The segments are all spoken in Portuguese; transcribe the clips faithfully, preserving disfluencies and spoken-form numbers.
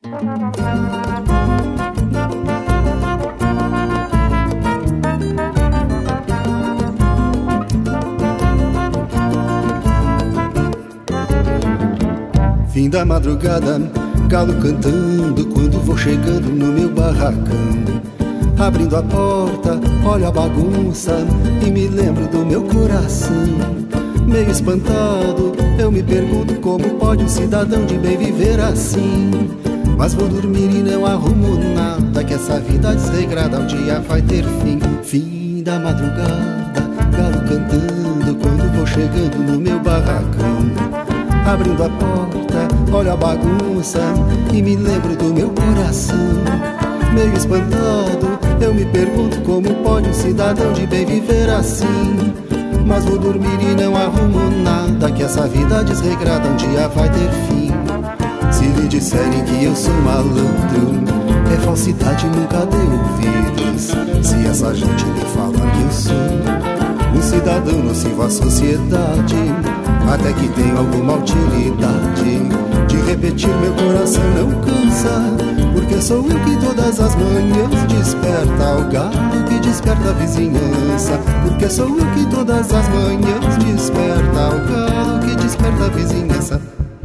Fim da madrugada, galo cantando quando vou chegando no meu barracão. Abrindo a porta, olho a bagunça e me lembro do meu coração. Meio espantado, eu me pergunto como pode um cidadão de bem viver assim. Mas vou dormir e não arrumo nada, que essa vida desregrada um dia vai ter fim. Fim da madrugada, galo cantando quando vou chegando no meu barracão. Abrindo a porta, olho a bagunça e me lembro do meu coração. Meio espantado, eu me pergunto como pode um cidadão de bem viver assim. Mas vou dormir e não arrumo nada, que essa vida desregrada um dia vai ter fim. Se lhe disserem que eu sou malandro, é falsidade, nunca dê ouvidos. Se essa gente lhe falar que eu sou um cidadão nocivo à sociedade, até que tenho alguma utilidade, de repetir meu coração não cansa, porque sou eu que todas as manhãs desperta o galo que desperta a vizinhança. Porque sou eu que todas as manhãs desperta o galo que desperta a vizinhança.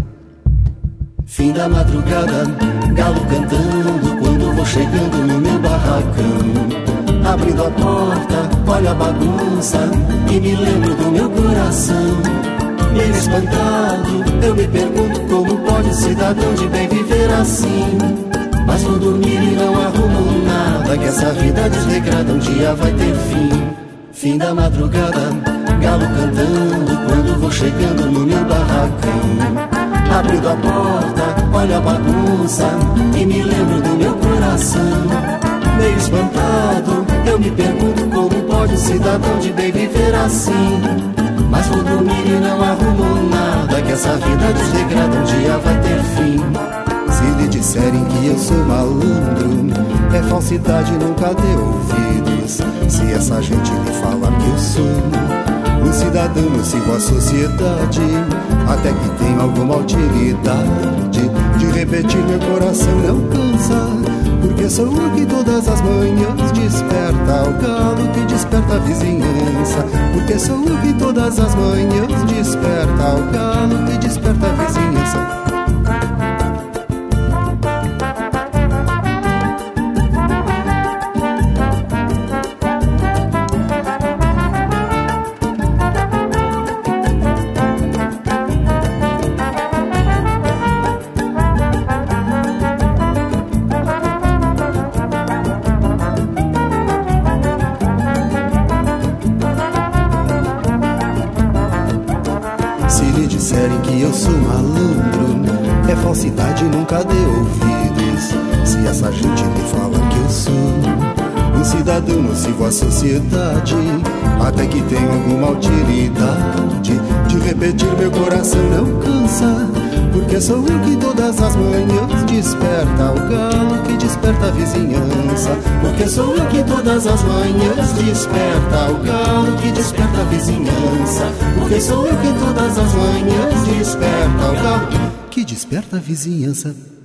Fim da madrugada, galo cantando quando vou chegando no meu barracão. Abrindo a porta, olho a bagunça e me lembro do meu coração. Meio espantado, eu me pergunto como pode um cidadão de bem viver assim. Mas vou dormir e não arrumo nada, que essa vida desregrada um dia vai ter fim. Fim da madrugada, galo cantando quando vou chegando no meu barracão. Abrindo a porta, olho a bagunça e me lembro do meu coração. Meio espantado, eu me pergunto como pode um cidadão de bem viver assim. Mas vou dormir e não arrumo nada, que essa vida desregrada um dia vai ter fim. Se lhe disserem que eu sou malandro, é falsidade, nunca dê ouvidos. Se essa gente lhe falar que eu sou um cidadão nocivo à sociedade, até que tenho alguma utilidade, de repetir meu coração não cansa, porque sou eu que todas as manhãs desperta o galo que desperta a vizinhança. Porque sou eu que todas as manhãs desperta o galo que desperta a vizinhança. Falsidade, nunca dê ouvidos. Se essa gente me fala que eu sou um cidadão nocivo à sociedade, até que tenho alguma utilidade, de repetir meu coração não cansa, porque sou eu que todas as manhãs desperta o galo que desperta a vizinhança. Porque sou eu que todas as manhãs desperta o galo que desperta a vizinhança. Porque sou eu que todas as manhãs desperta o galo que desperta a vizinhança.